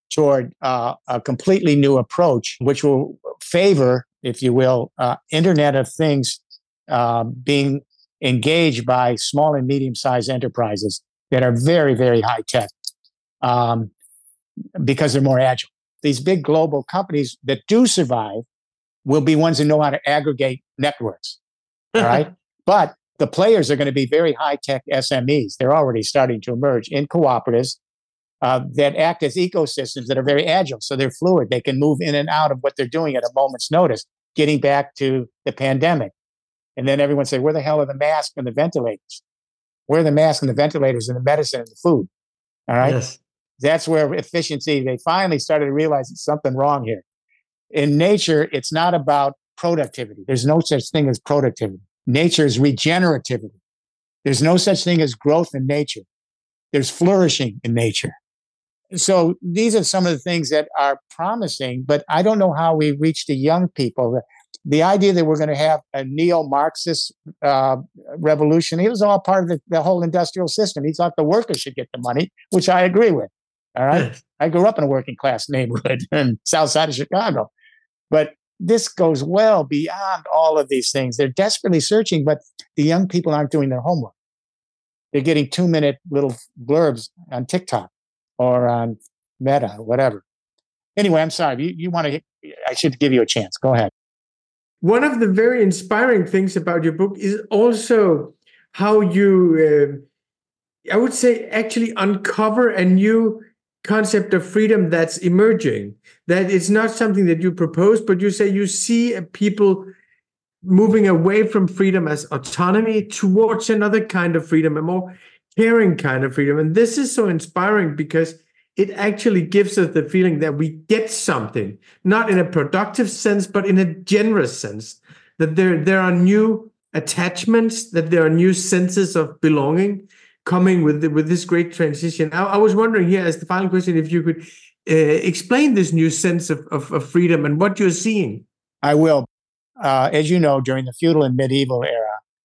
toward uh, a completely new approach, which will favor, if you will, uh, Internet of Things uh, being engaged by small and medium-sized enterprises that are very, very high-tech um, because they're more agile. These big global companies that do survive will be ones that know how to aggregate networks, all right? But the players are going to be very high-tech S M Es. They're already starting to emerge in cooperatives uh, that act as ecosystems that are very agile. So they're fluid. They can move in and out of what they're doing at a moment's notice, getting back to the pandemic. And then everyone say, where the hell are the masks and the ventilators? Where are the masks and the ventilators and the medicine and the food? All right.
Yes.
That's where efficiency, they finally started to realize there's something wrong here. In nature, it's not about productivity. There's no such thing as productivity. Nature is regenerativity. There's no such thing as growth in nature. There's flourishing in nature. So these are some of the things that are promising, but I don't know how we reach the young people. The, the idea that we're going to have a neo-Marxist uh, revolution, it was all part of the, the whole industrial system. He thought the workers should get the money, which I agree with. All right. Yes. I grew up in a working class neighborhood in south side of Chicago. But this goes well beyond all of these things. They're desperately searching, but the young people aren't doing their homework. They're getting two-minute little blurbs on TikTok or on Meta, or whatever. Anyway, I'm sorry. You, you want to, I should give you a chance. Go ahead.
One of the very inspiring things about your book is also how you, uh, I would say, actually uncover a new concept of freedom that's emerging. That it's not something that you propose, but you say you see people moving away from freedom as autonomy towards another kind of freedom, a more caring kind of freedom. And this is so inspiring because it actually gives us the feeling that we get something, not in a productive sense, but in a generous sense, that there, there are new attachments, that there are new senses of belonging coming with the, with this great transition. I, I was wondering here as the final question, if you could uh, explain this new sense of, of, of freedom and what you're seeing.
I will. Uh, as you know, during the feudal and medieval era,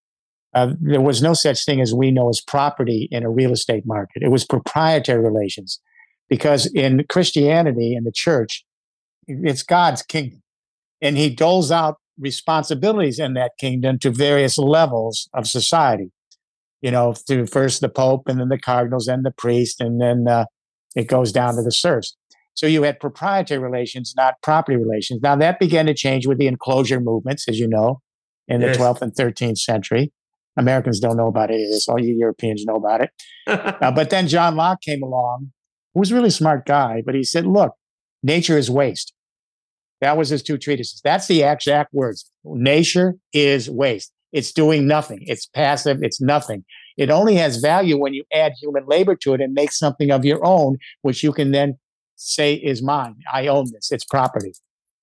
uh, there was no such thing as we know as property in a real estate market. It was proprietary relations, because in Christianity, in the church, it's God's kingdom, and he doles out responsibilities in that kingdom to various levels of society. You know, through first the Pope, and then the cardinals, and the priest, and then uh, it goes down to the serfs. So you had proprietary relations, not property relations. Now that began to change with the enclosure movements, as you know, in the yes. twelfth and thirteenth century. Americans don't know about any of this. All you Europeans know about it. uh, but then John Locke came along, who was a really smart guy, but he said, look, nature is waste. That was his two treatises. That's the exact words. Nature is waste. It's doing nothing. It's passive. It's nothing. It only has value when you add human labor to it and make something of your own, which you can then say is mine. I own this. It's property.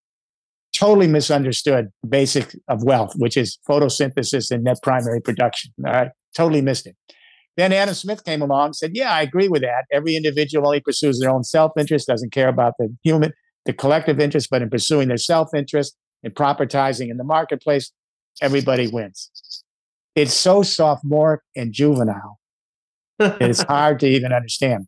Totally misunderstood the basic of wealth, which is photosynthesis and net primary production. All right. Totally missed it. Then Adam Smith came along and said, yeah, I agree with that. Every individual only pursues their own self-interest, doesn't care about the human, the collective interest, but in pursuing their self-interest and propertizing in the marketplace, everybody wins. It's so sophomoric and juvenile that it's hard to even understand.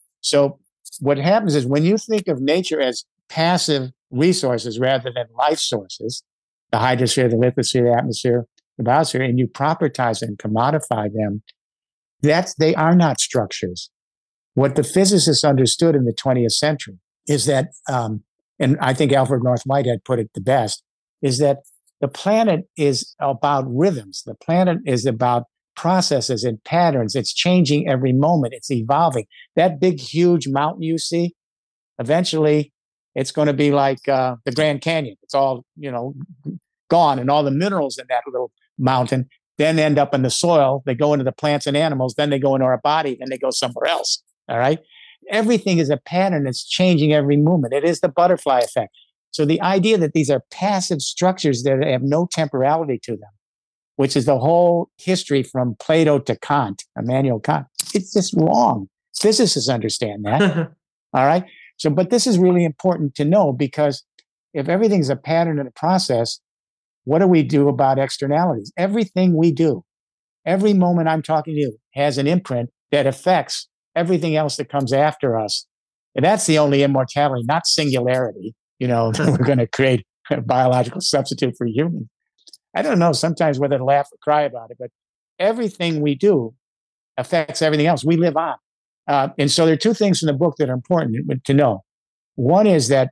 So what happens is when you think of nature as passive resources rather than life sources, the hydrosphere, the lithosphere, the atmosphere, the biosphere, and you propertize and commodify them, that's, they are not structures. What the physicists understood in the twentieth century is that, um, and I think Alfred North Whitehead put it the best, is that the planet is about rhythms. The planet is about processes and patterns. It's changing every moment. It's evolving. That big, huge mountain you see, eventually it's going to be like uh, the Grand Canyon. It's all, you know, gone, and all the minerals in that little mountain then end up in the soil. They go into the plants and animals. Then they go into our body. Then they go somewhere else. All right. Everything is a pattern. It's changing every moment. It is the butterfly effect. So the idea that these are passive structures that have no temporality to them, which is the whole history from Plato to Kant, Immanuel Kant, it's just wrong. Physicists understand that. All right. So, but this is really important to know, because if everything's a pattern and a process, what do we do about externalities? Everything we do, every moment I'm talking to you has an imprint that affects everything else that comes after us And that's the only immortality, not singularity. You know, we're going to create a biological substitute for humans. I don't know sometimes whether to laugh or cry about it, but everything we do affects everything else. We live on. Uh, and so there are two things in the book that are important to know. One is that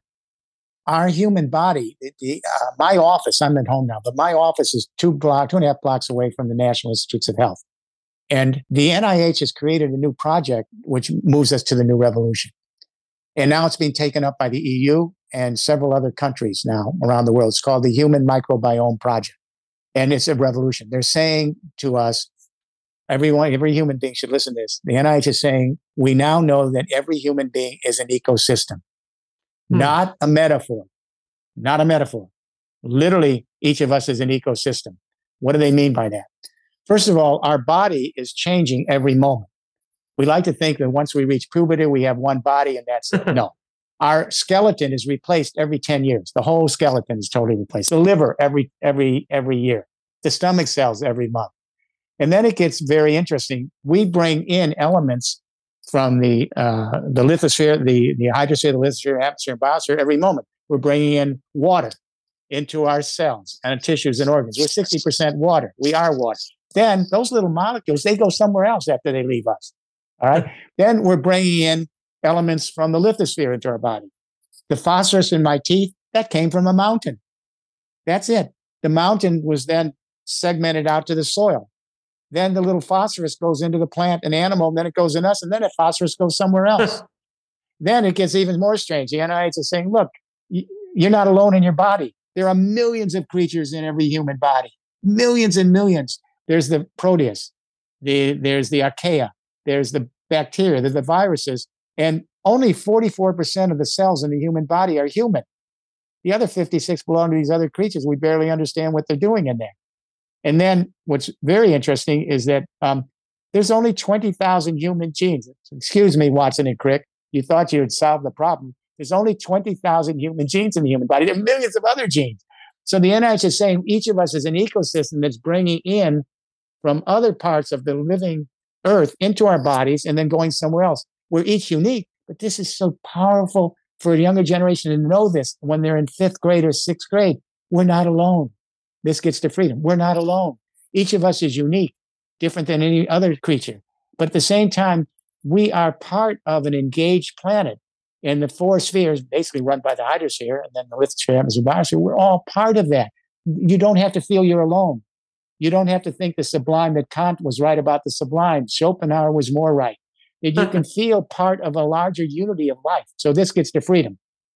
our human body, the, uh, my office, I'm at home now, but my office is two block, two and a half blocks away from the National Institutes of Health. And the N I H has created a new project which moves us to the new revolution. And now it's being taken up by the E U and several other countries now around the world. It's called the Human Microbiome Project. And it's a revolution. They're saying to us, everyone, every human being should listen to this. The N I H is saying, we now know that every human being is an ecosystem, hmm. not a metaphor, not a metaphor. Literally, each of us is an ecosystem. What do they mean by that? First of all, our body is changing every moment. We like to think that once we reach puberty, we have one body and that's it. No. Our skeleton is replaced every ten years. The whole skeleton is totally replaced. The liver every every every year. The stomach cells every month. And then it gets very interesting. We bring in elements from the uh, the lithosphere, the, the hydrosphere, the lithosphere, atmosphere, and biosphere every moment. We're bringing in water into our cells and tissues and organs. We're sixty percent water. We are water. Then those little molecules, they go somewhere else after they leave us. All right. Then we're bringing in elements from the lithosphere into our body. The phosphorus in my teeth, that came from a mountain. That's it. The mountain was then segmented out to the soil. Then the little phosphorus goes into the plant and animal, and then it goes in us, and then the phosphorus goes somewhere else. Then it gets even more strange. The N I H is saying, look, you're not alone in your body. There are millions of creatures in every human body. Millions and millions. There's the proteus. The, there's the archaea. There's the bacteria. There's the viruses. And only forty-four percent of the cells in the human body are human. The other fifty-six belong to these other creatures. We barely understand what they're doing in there. And then what's very interesting is that um, there's only twenty thousand human genes. Excuse me, Watson and Crick. You thought you had solved the problem. There's only twenty thousand human genes in the human body. There are millions of other genes. So the N I H is saying each of us is an ecosystem that's bringing in from other parts of the living earth into our bodies and then going somewhere else. We're each unique, but this is so powerful for a younger generation to know this when they're in fifth grade or sixth grade. We're not alone. This gets to freedom. We're not alone. Each of us is unique, different than any other creature. But at the same time, we are part of an engaged planet. And the four spheres, basically run by the hydrosphere and then the lithosphere, atmosphere, biosphere, we're all part of that. You don't have to feel you're alone. You don't have to think the sublime, that Kant was right about the sublime. Schopenhauer was more right. That you can feel part of a larger unity of life. So this gets to freedom.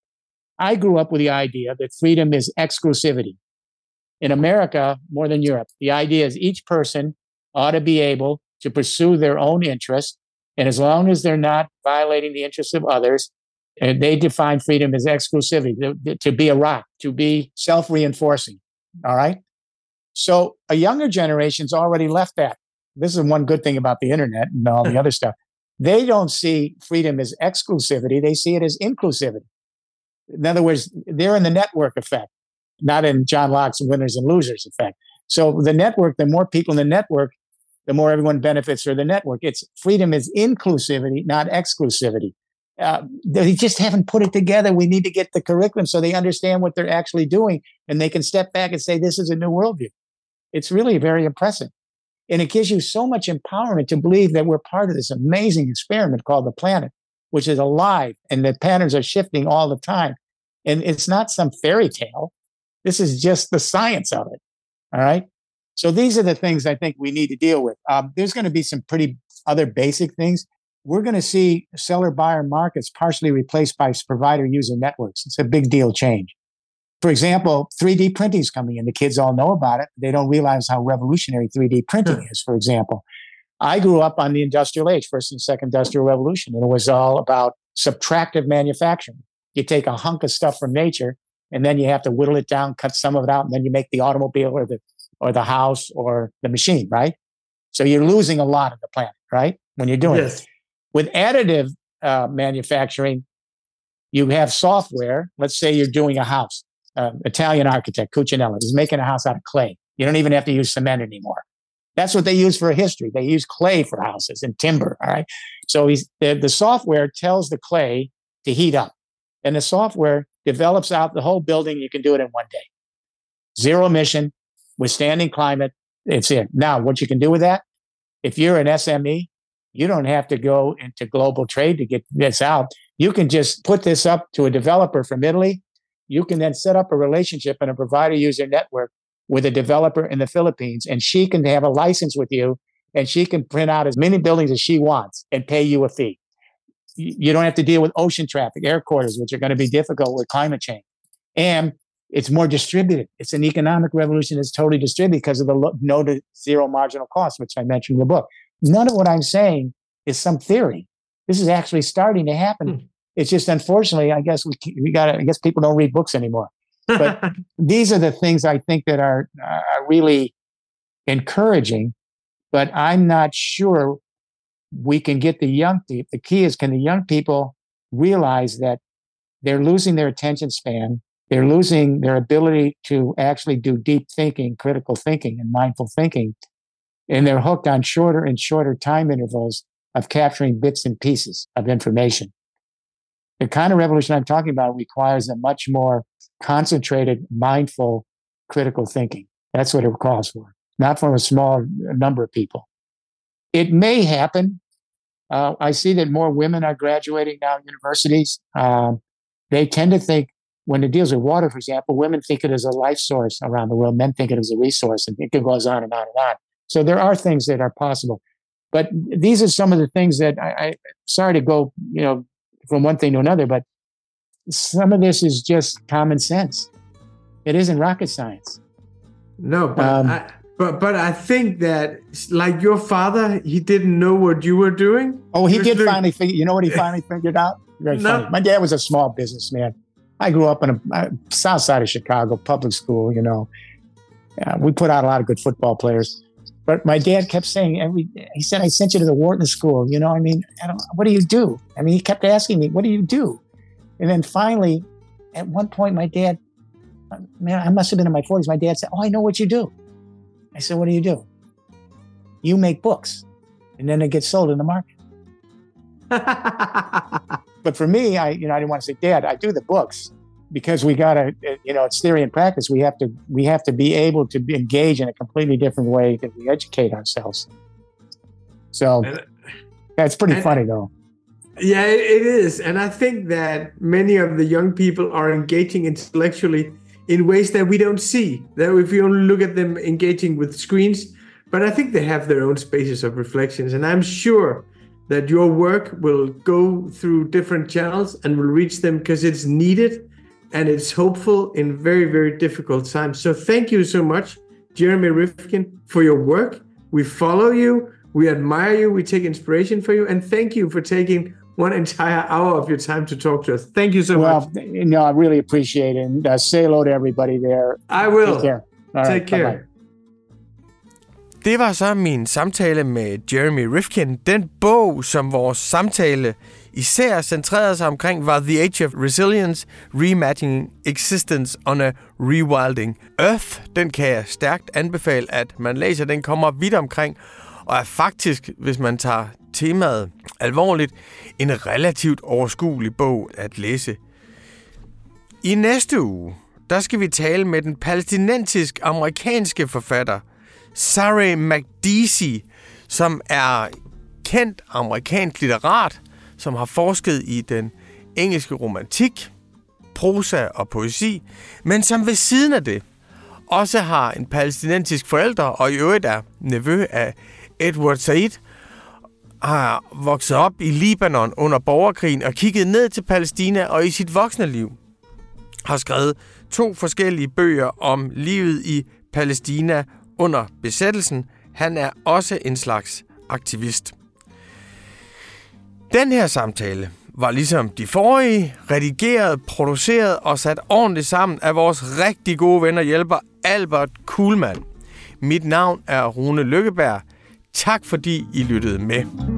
I grew up with the idea that freedom is exclusivity. In America, more than Europe, the idea is each person ought to be able to pursue their own interests. And as long as they're not violating the interests of others, and they define freedom as exclusivity, to, to be a rock, to be self-reinforcing. All right? So a younger generation's already left that. This is one good thing about the internet and all the other stuff. They don't see freedom as exclusivity. They see it as inclusivity. In other words, they're in the network effect, not in John Locke's winners and losers effect. So the network, the more people in the network, the more everyone benefits from the network. It's freedom is inclusivity, not exclusivity. Uh, they just haven't put it together. We need to get the curriculum so they understand what they're actually doing and they can step back and say, this is a new worldview. It's really very impressive. And it gives you so much empowerment to believe that we're part of this amazing experiment called the planet, which is alive and the patterns are shifting all the time. And it's not some fairy tale. This is just the science of it. All right. So these are the things I think we need to deal with. Um, there's going to be some pretty other basic things. We're going to see seller buyer markets partially replaced by provider user networks. It's a big deal change. For example, three D printing is coming in. The kids all know about it. They don't realize how revolutionary three D printing is, for example. I grew up on the industrial age, first and second industrial revolution, and it was all about subtractive manufacturing. You take a hunk of stuff from nature, and then you have to whittle it down, cut some of it out, and then you make the automobile or the or the house or the machine, right? So you're losing a lot of the planet, right? When you're doing
yes.
it. With additive uh, manufacturing, you have software. Let's say you're doing a house. Uh, Italian architect, Cucinella, is making a house out of clay. You don't even have to use cement anymore. That's what they use for history. They use clay for houses and timber, all right? So he's, the, the software tells the clay to heat up. And the software develops out the whole building. You can do it in one day. Zero emission, withstanding climate. It's it. Now, what you can do with that, if you're an S M E, you don't have to go into global trade to get this out. You can just put this up to a developer from Italy. You can then set up a relationship in a provider user network with a developer in the Philippines, and she can have a license with you, and she can print out as many buildings as she wants and pay you a fee. You don't have to deal with ocean traffic, air quarters, which are going to be difficult with climate change. And it's more distributed. It's an economic revolution that's totally distributed because of the no to zero marginal cost, which I mentioned in the book. None of what I'm saying is some theory. This is actually starting to happen. Hmm. It's just, unfortunately, I guess we we got. I guess people don't read books anymore. But these are the things I think that are are really encouraging. But I'm not sure we can get the young people. The key is, can the young people realize that they're losing their attention span? They're losing their ability to actually do deep thinking, critical thinking, and mindful thinking. And they're hooked on shorter and shorter time intervals of capturing bits and pieces of information. The kind of revolution I'm talking about requires a much more concentrated, mindful, critical thinking. That's what it calls for, not from a small number of people. It may happen. Uh, I see that more women are graduating now in universities. Um, they tend to think, when it deals with water, for example, women think it as a life source around the world. Men think it as a resource, and it goes on and on and on. So there are things that are possible. But these are some of the things that I, I sorry to go, you know, from one thing to another, but some of this is just common sense. It isn't rocket science.
No, but
Um,
I, but but I think that, like your father, he didn't know what you were doing.
Oh, he
was
did
doing-
finally figure. You know what he finally figured out? Very
No.
funny. My dad was a small businessman. I grew up in a uh, south side of Chicago, public school. You know, uh, we put out a lot of good football players. But my dad kept saying, every, he said, I sent you to the Wharton School. You know, I mean, I don't, what do you do? I mean, he kept asking me, what do you do? And then finally, at one point, my dad, man, I must have been in my forties. My dad said, oh, I know what you do. I said, what do you do? You make books, and then they get sold in the market. But for me, I, you know, I didn't want to say, Dad, I do the books because we got to, you know, it's theory and practice. We have to, we have to be able to be engage in a completely different way that we educate ourselves. So that's pretty
and,
funny, though.
Yeah, it is. And I think that many of the young people are engaging intellectually in ways that we don't see, that if you only look at them engaging with screens. But I think they have their own spaces of reflections. And I'm sure that your work will go through different channels and will reach them because it's needed and it's hopeful in very, very difficult times. So thank you so much, Jeremy Rifkin, for your work. We follow you, we admire you, we take inspiration for you, and thank you for taking one entire hour of your time to talk to us. Thank you so
well,
much.
Well, you know, I really appreciate it. And uh, say hello to everybody there.
I will.
Take care. All
Take
right,
care.
bye-bye.
Det var så min samtale med Jeremy Rifkin. Den bog, som vores samtale især centrerede sig omkring, var The Age of Resilience, Reimagining Existence on a Rewilding Earth. Den kan jeg stærkt anbefale, at man læser. Den kommer vidt omkring, og er faktisk, hvis man tager temaet alvorligt, en relativt overskuelig bog at læse. I næste uge, der skal vi tale med den palæstinensisk-amerikanske forfatter Sarah Makdisi, som er kendt amerikansk litterat, som har forsket i den engelske romantik, prosa og poesi, men som ved siden af det også har en palæstinensisk forælder, og i øvrigt er nevø af Edward Said, har vokset op i Libanon under borgerkrigen og kigget ned til Palæstina, og i sit voksne liv har skrevet to forskellige bøger om livet i Palæstina under besættelsen. Han er også en slags aktivist. Den her samtale var ligesom de forrige, redigeret, produceret og sat ordentligt sammen af vores rigtig gode ven og hjælper Albert Kuhlmann. Mit navn er Rune Lykkeberg. Tak fordi I lyttede med.